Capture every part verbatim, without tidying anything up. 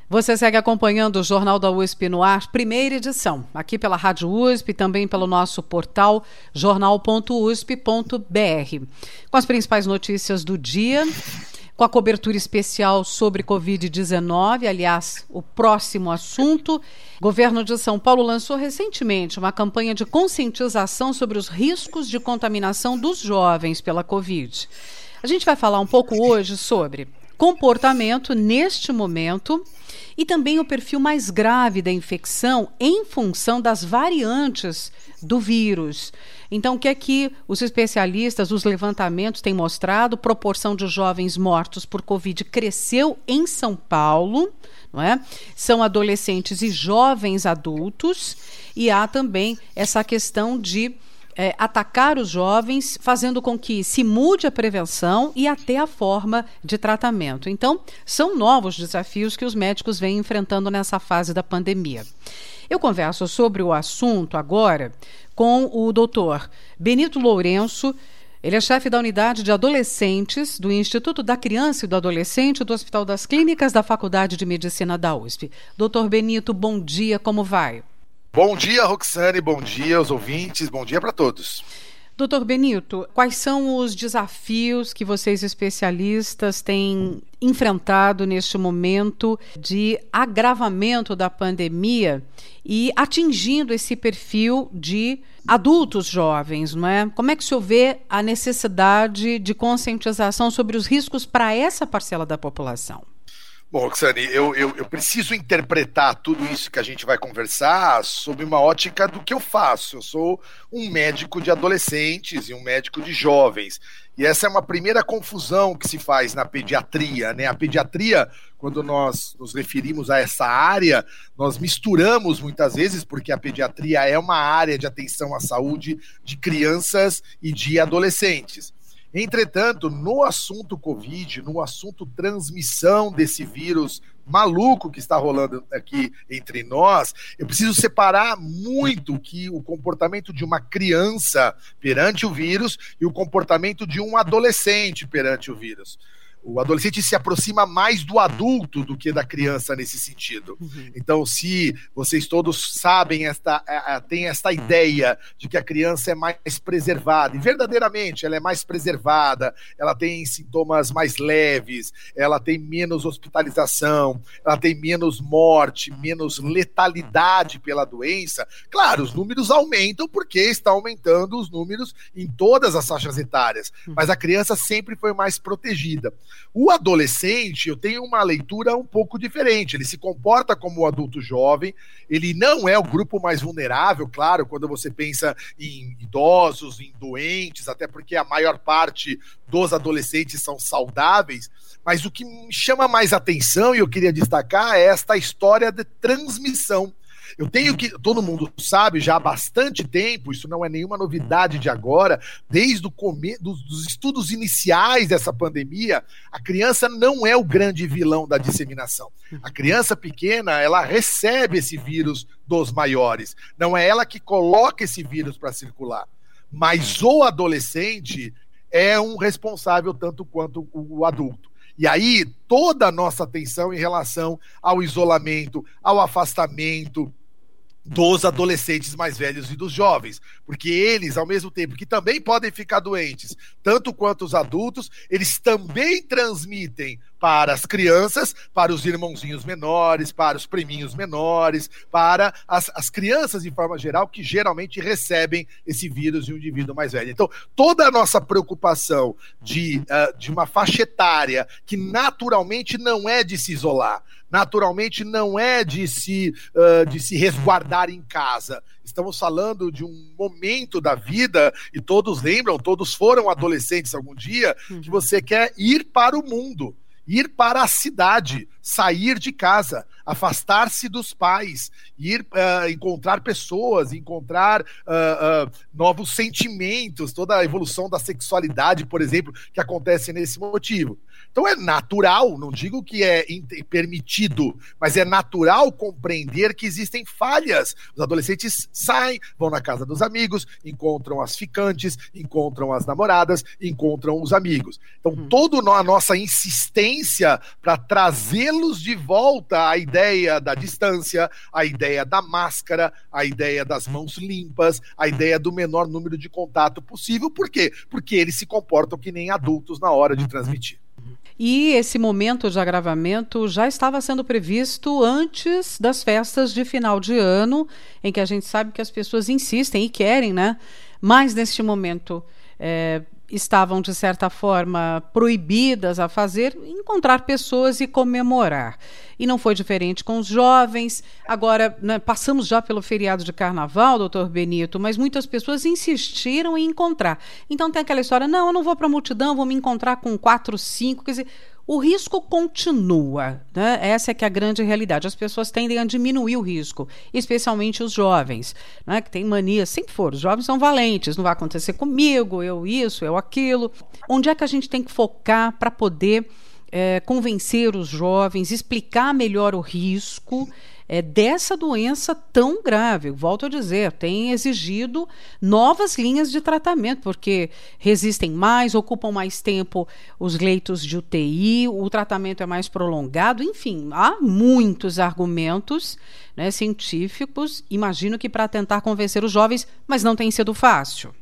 Você segue acompanhando o Jornal da U S P no ar, primeira edição, aqui pela Rádio U S P e também pelo nosso portal jornal ponto u s p ponto b r. Com as principais notícias do dia, com a cobertura especial sobre covid dezenove, aliás, o próximo assunto. O governo de São Paulo lançou recentemente uma campanha de conscientização sobre os riscos de contaminação dos jovens pela Covid. A gente vai falar um pouco hoje sobre comportamento neste momento e também o perfil mais grave da infecção em função das variantes do vírus. Então, o que é que os especialistas, os levantamentos têm mostrado? Proporção de jovens mortos por Covid cresceu em São Paulo, não é? São adolescentes e jovens adultos, e há também essa questão de É, atacar os jovens, fazendo com que se mude a prevenção e até a forma de tratamento. Então, são novos desafios que os médicos vêm enfrentando nessa fase da pandemia. Eu converso sobre o assunto agora com o doutor Benito Lourenço. Ele é chefe da unidade de adolescentes do Instituto da Criança e do Adolescente do Hospital das Clínicas da Faculdade de Medicina da U S P. Doutor Benito, bom dia, como vai? Bom dia, Roxane, bom dia aos ouvintes, bom dia para todos. Doutor Benito, quais são os desafios que vocês especialistas têm enfrentado neste momento de agravamento da pandemia e atingindo esse perfil de adultos jovens, não é? Como é que o senhor vê a necessidade de conscientização sobre os riscos para essa parcela da população? Bom, Roxane, eu, eu, eu preciso interpretar tudo isso que a gente vai conversar sob uma ótica do que eu faço. Eu sou um médico de adolescentes e um médico de jovens. E essa é uma primeira confusão que se faz na pediatria, né? A pediatria, quando nós nos referimos a essa área, nós misturamos muitas vezes, porque a pediatria é uma área de atenção à saúde de crianças e de adolescentes. Entretanto, no assunto Covid, no assunto transmissão desse vírus maluco que está rolando aqui entre nós, eu preciso separar muito que o comportamento de uma criança perante o vírus e o comportamento de um adolescente perante o vírus. O adolescente se aproxima mais do adulto do que da criança nesse sentido. Uhum. Então, se vocês todos sabem, esta, tem esta ideia de que a criança é mais preservada, e verdadeiramente ela é mais preservada, ela tem sintomas mais leves, ela tem menos hospitalização, ela tem menos morte, menos letalidade pela doença, claro, os números aumentam porque está aumentando os números em todas as faixas etárias, mas a criança sempre foi mais protegida. O adolescente, eu tenho uma leitura um pouco diferente, ele se comporta como o adulto jovem, ele não é o grupo mais vulnerável, claro, quando você pensa em idosos, em doentes, até porque a maior parte dos adolescentes são saudáveis, mas o que me chama mais atenção, e eu queria destacar, é esta história de transmissão. Eu tenho que, todo mundo sabe já há bastante tempo, isso não é nenhuma novidade de agora, desde o começo dos, dos estudos iniciais dessa pandemia, a criança não é o grande vilão da disseminação. A criança pequena, ela recebe esse vírus dos maiores, não é ela que coloca esse vírus para circular, mas o adolescente é um responsável tanto quanto o adulto. E aí, toda a nossa atenção em relação ao isolamento, ao afastamento dos adolescentes mais velhos e dos jovens, porque eles, ao mesmo tempo que também podem ficar doentes, tanto quanto os adultos, eles também transmitem para as crianças, para os irmãozinhos menores, para os priminhos menores, para as, as crianças de forma geral, que geralmente recebem esse vírus de um indivíduo mais velho. Então, toda a nossa preocupação de, uh, de uma faixa etária que naturalmente não é de se isolar, naturalmente não é de se, uh, de se resguardar em casa. Estamos falando de um momento da vida, e todos lembram, todos foram adolescentes algum dia, que você quer ir para o mundo, ir para a cidade, sair de casa, afastar-se dos pais, ir uh, encontrar pessoas, encontrar uh, uh, novos sentimentos, toda a evolução da sexualidade, por exemplo, que acontece nesse motivo. Então é natural, não digo que é permitido, mas é natural compreender que existem falhas. Os adolescentes saem, vão na casa dos amigos, encontram as ficantes, encontram as namoradas, encontram os amigos. Então hum. toda a nossa insistência para trazê-los de volta à ideia da distância, à ideia da máscara, à ideia das mãos limpas, à ideia do menor número de contato possível. Por quê? Porque eles se comportam que nem adultos na hora de transmitir. E esse momento de agravamento já estava sendo previsto antes das festas de final de ano, em que a gente sabe que as pessoas insistem e querem, né? Mas neste momento é, estavam, de certa forma, proibidas a fazer, encontrar pessoas e comemorar. E não foi diferente com os jovens. Agora, né, passamos já pelo feriado de carnaval, doutor Benito, mas muitas pessoas insistiram em encontrar. Então tem aquela história, não, eu não vou para a multidão, vou me encontrar com quatro, cinco, quer dizer, o risco continua, né? Essa é que é a grande realidade. As pessoas tendem a diminuir o risco, especialmente os jovens, né? Que tem mania, sempre foram, os jovens são valentes, não vai acontecer comigo, eu isso, eu aquilo. Onde é que a gente tem que focar para poder É, convencer os jovens, explicar melhor o risco é, dessa doença tão grave? Volto a dizer, tem exigido novas linhas de tratamento, porque resistem mais, ocupam mais tempo os leitos de U T I, o tratamento é mais prolongado, enfim, há muitos argumentos, né, científicos, imagino que para tentar convencer os jovens, mas não tem sido fácil.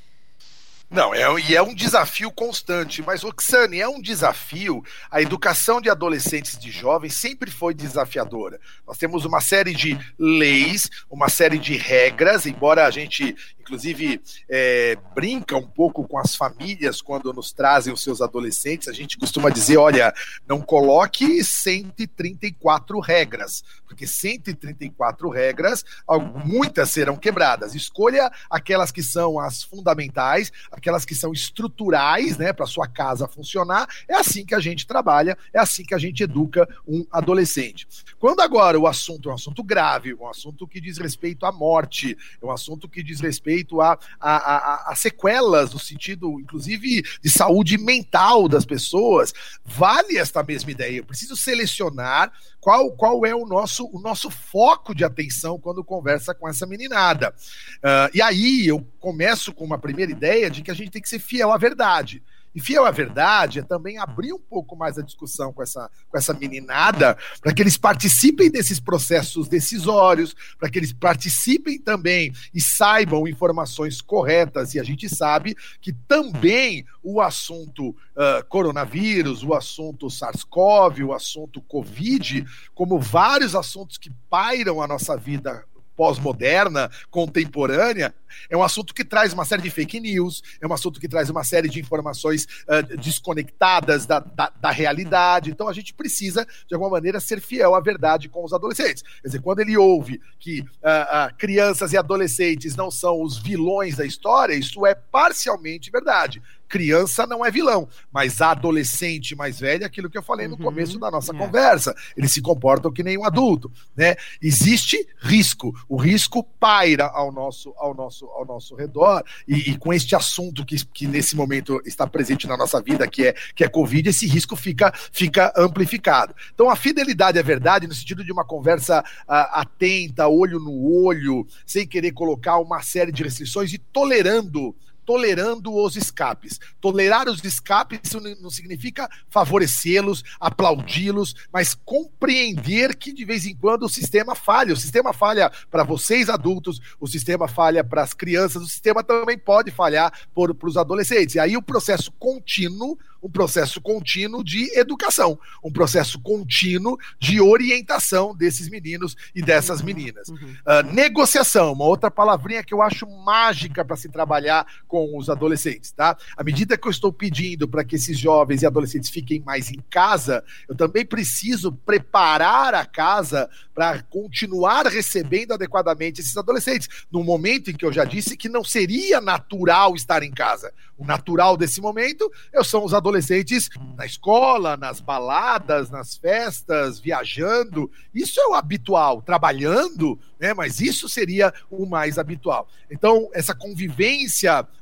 Não, é, e é um desafio constante, mas, Roxane, é um desafio. A educação de adolescentes e de jovens sempre foi desafiadora. Nós temos uma série de leis, uma série de regras, embora a gente, inclusive, é, brinca um pouco com as famílias quando nos trazem os seus adolescentes, a gente costuma dizer, olha, não coloque cento e trinta e quatro regras, porque cento e trinta e quatro regras, muitas serão quebradas. Escolha aquelas que são as fundamentais, aquelas que são estruturais, né, para sua casa funcionar. É assim que a gente trabalha, é assim que a gente educa um adolescente. Quando agora o assunto é um assunto grave, um assunto que diz respeito à morte, é um assunto que diz respeito a, a, a, a sequelas, no sentido, inclusive, de saúde mental das pessoas, vale esta mesma ideia. Eu preciso selecionar qual, qual é o nosso, o nosso foco de atenção quando conversa com essa meninada. Uh, e aí eu começo com uma primeira ideia de que a gente tem que ser fiel à verdade. E fiel à verdade é também abrir um pouco mais a discussão com essa, com essa meninada, para que eles participem desses processos decisórios, para que eles participem também e saibam informações corretas. E a gente sabe que também o assunto uh, coronavírus, o assunto SARS-CoV, o assunto Covid, como vários assuntos que pairam a nossa vida pós-moderna, contemporânea, é um assunto que traz uma série de fake news, é um assunto que traz uma série de informações uh, desconectadas da, da, da realidade. Então a gente precisa, de alguma maneira, ser fiel à verdade com os adolescentes. Quer dizer, quando ele ouve que uh, uh, crianças e adolescentes não são os vilões da história, isso é parcialmente verdade. Criança não é vilão, mas a adolescente mais velha, aquilo que eu falei no uhum, começo da nossa é. conversa, eles se comportam que nem um adulto, né? Existe risco, o risco paira ao nosso, ao nosso, ao nosso redor, e, e com este assunto que, que nesse momento está presente na nossa vida, que é, que é Covid, esse risco fica, fica amplificado. Então a fidelidade à verdade, no sentido de uma conversa uh, atenta, olho no olho, sem querer colocar uma série de restrições e tolerando tolerando os escapes. Tolerar os escapes isso não significa favorecê-los, aplaudi-los, mas compreender que de vez em quando o sistema falha. O sistema falha para vocês adultos, o sistema falha para as crianças, o sistema também pode falhar para os adolescentes. E aí o processo contínuo, um processo contínuo de educação, um processo contínuo de orientação desses meninos e dessas meninas. Uhum. Uh, negociação, uma outra palavrinha que eu acho mágica para se trabalhar com os adolescentes, tá? À medida que eu estou pedindo para que esses jovens e adolescentes fiquem mais em casa, eu também preciso preparar a casa para continuar recebendo adequadamente esses adolescentes, num momento em que eu já disse que não seria natural estar em casa. O natural desse momento são os adolescentes na escola, nas baladas, nas festas, viajando. Isso é o habitual, trabalhando, né? Mas isso seria o mais habitual. Então, essa convivência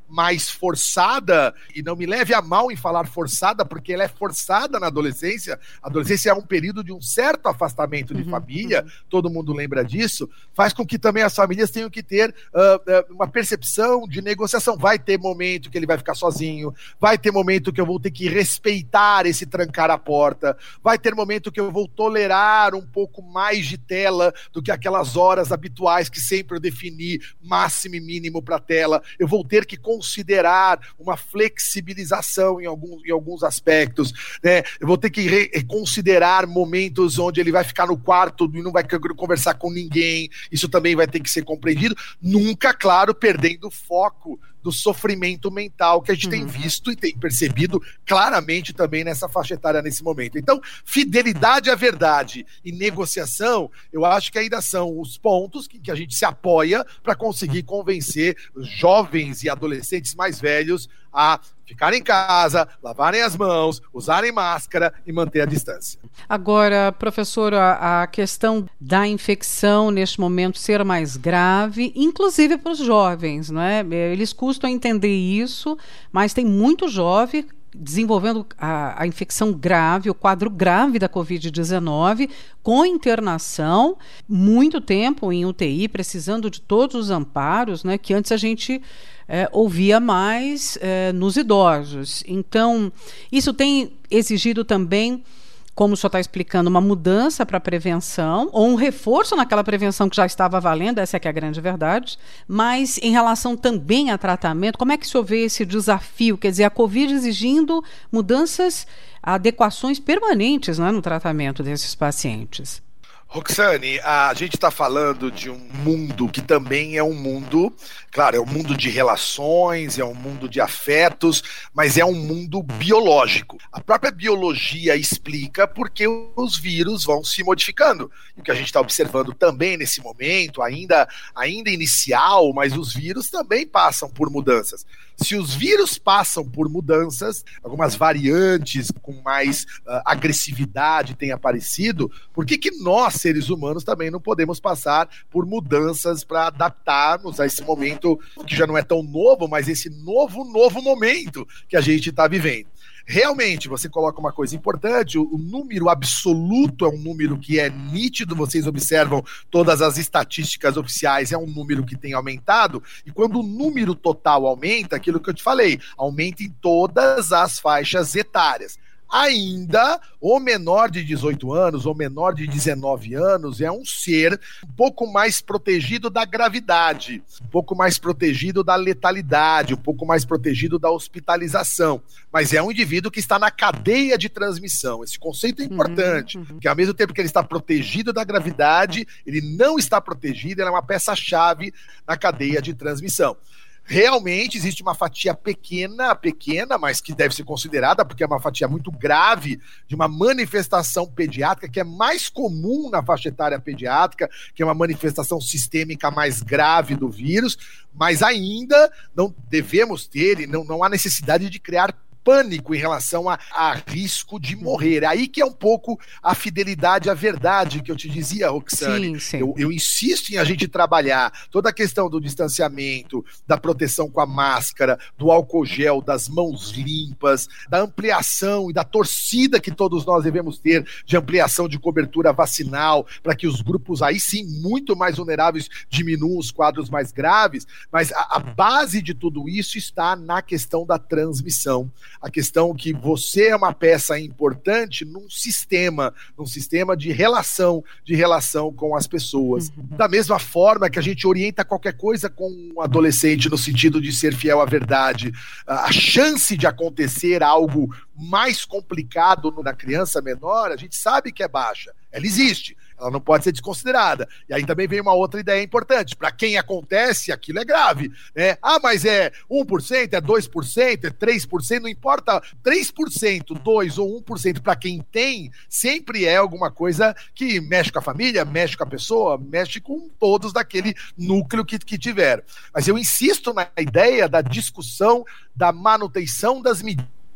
mais forçada, e não me leve a mal em falar forçada, porque ela é forçada na adolescência. A adolescência é um período de um certo afastamento de uhum, família, uhum. todo mundo lembra disso, faz com que também as famílias tenham que ter uh, uma percepção de negociação. Vai ter momento que ele vai ficar sozinho, vai ter momento que eu vou ter que respeitar esse trancar a porta, vai ter momento que eu vou tolerar um pouco mais de tela do que aquelas horas habituais que sempre eu defini máximo e mínimo para tela. Eu vou ter que considerar uma flexibilização em alguns, em alguns aspectos, né? Eu vou ter que re- considerar momentos onde ele vai ficar no quarto e não vai conversar com ninguém. Isso também vai ter que ser compreendido, nunca, claro, perdendo o foco do sofrimento mental que a gente uhum. tem visto e tem percebido claramente também nessa faixa etária nesse momento. Então, fidelidade à verdade e negociação, eu acho que ainda são os pontos que, que a gente se apoia para conseguir convencer os jovens e adolescentes mais velhos a ficarem em casa, lavarem as mãos, usarem máscara e manter a distância. Agora, professora, a questão da infecção neste momento ser mais grave, inclusive para os jovens, não é? Eles custam entender isso, mas tem muito jovem desenvolvendo a, a infecção grave, o quadro grave da covid dezenove, com internação, muito tempo em U T I, precisando de todos os amparos, né, que antes a gente é, ouvia mais é, nos idosos. Então, isso tem exigido também, como o senhor está explicando, uma mudança para a prevenção, ou um reforço naquela prevenção que já estava valendo, essa é que é a grande verdade, mas em relação também a tratamento, como é que o senhor vê esse desafio? Quer dizer, a Covid exigindo mudanças, adequações permanentes, né, no tratamento desses pacientes. Roxane, a gente está falando de um mundo que também é um mundo, claro, é um mundo de relações, é um mundo de afetos, mas é um mundo biológico. A própria biologia explica porque os vírus vão se modificando. E o que a gente está observando também nesse momento, ainda, ainda inicial, mas os vírus também passam por mudanças. Se os vírus passam por mudanças, algumas variantes com mais uh, agressividade têm aparecido, por que que nós, seres humanos, também não podemos passar por mudanças para adaptarmos a esse momento que já não é tão novo, mas esse novo, novo momento que a gente está vivendo? Realmente, você coloca uma coisa importante, o, o número absoluto é um número que é nítido, vocês observam todas as estatísticas oficiais, é um número que tem aumentado, e quando o número total aumenta, aquilo que eu te falei, aumenta em todas as faixas etárias. Ainda, o menor de dezoito anos, ou menor de dezenove anos, é um ser um pouco mais protegido da gravidade, um pouco mais protegido da letalidade, um pouco mais protegido da hospitalização. Mas é um indivíduo que está na cadeia de transmissão. Esse conceito é importante, uhum, uhum. porque ao mesmo tempo que ele está protegido da gravidade, ele não está protegido, ele é uma peça-chave na cadeia de transmissão. Realmente existe uma fatia pequena, pequena, mas que deve ser considerada, porque é uma fatia muito grave, de uma manifestação pediátrica, que é mais comum na faixa etária pediátrica, que é uma manifestação sistêmica mais grave do vírus, mas ainda não devemos ter, e não, não há necessidade de criar pânico em relação a, a risco de morrer. Aí que é um pouco a fidelidade à verdade que eu te dizia, Roxane. Sim, sim. Eu, eu insisto em a gente trabalhar toda a questão do distanciamento, da proteção com a máscara, do álcool gel, das mãos limpas, da ampliação e da torcida que todos nós devemos ter de ampliação de cobertura vacinal, para que os grupos aí sim muito mais vulneráveis diminuam os quadros mais graves, mas a, a base de tudo isso está na questão da transmissão. A questão que você é uma peça importante num sistema, num sistema de relação, de relação com as pessoas. Uhum. Da mesma forma que a gente orienta qualquer coisa com um adolescente no sentido de ser fiel à verdade, a chance de acontecer algo mais complicado na criança menor, a gente sabe que é baixa. Ela existe. Ela não pode ser desconsiderada. E aí também vem uma outra ideia importante. Para quem acontece, aquilo é grave, né? Ah, mas é um por cento, é dois por cento, é três por cento, não importa. três por cento, dois por cento ou um por cento para quem tem, sempre é alguma coisa que mexe com a família, mexe com a pessoa, mexe com todos daquele núcleo que, que tiveram. Mas eu insisto na ideia da discussão da manutenção das medidas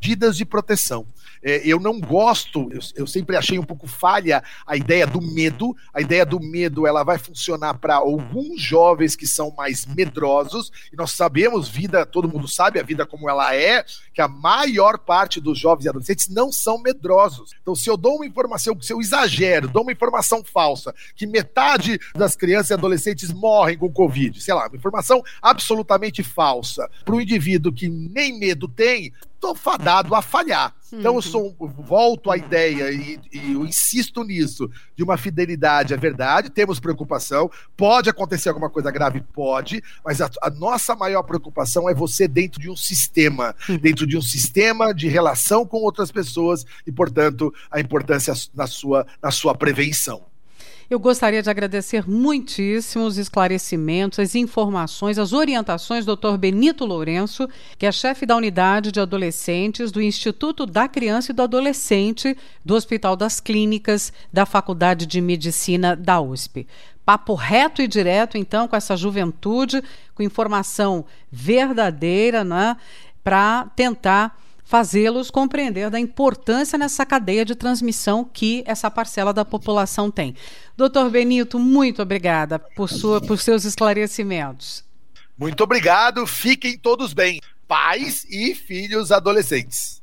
medidas de proteção. É, eu não gosto, eu, eu sempre achei um pouco falha a ideia do medo. A ideia do medo, ela vai funcionar para alguns jovens que são mais medrosos, e nós sabemos, vida, todo mundo sabe a vida como ela é, que a maior parte dos jovens e adolescentes não são medrosos. Então, se eu dou uma informação, se eu exagero, dou uma informação falsa, que metade das crianças e adolescentes morrem com Covid, sei lá, uma informação absolutamente falsa, para um indivíduo que nem medo tem, estou fadado a falhar. Então eu sou, volto à ideia e, e eu insisto nisso, de uma fidelidade à verdade. Temos preocupação, pode acontecer alguma coisa grave, pode, mas a, a nossa maior preocupação é você dentro de um sistema, dentro de um sistema de relação com outras pessoas e, portanto, a importância na sua, na sua prevenção. Eu gostaria de agradecer muitíssimo os esclarecimentos, as informações, as orientações do doutor Benito Lourenço, que é chefe da unidade de adolescentes do Instituto da Criança e do Adolescente do Hospital das Clínicas da Faculdade de Medicina da U S P. Papo reto e direto, então, com essa juventude, com informação verdadeira, né, para tentar fazê-los compreender da importância nessa cadeia de transmissão que essa parcela da população tem. doutor Benito, muito obrigada por, sua, por seus esclarecimentos. Muito obrigado, fiquem todos bem, pais e filhos adolescentes.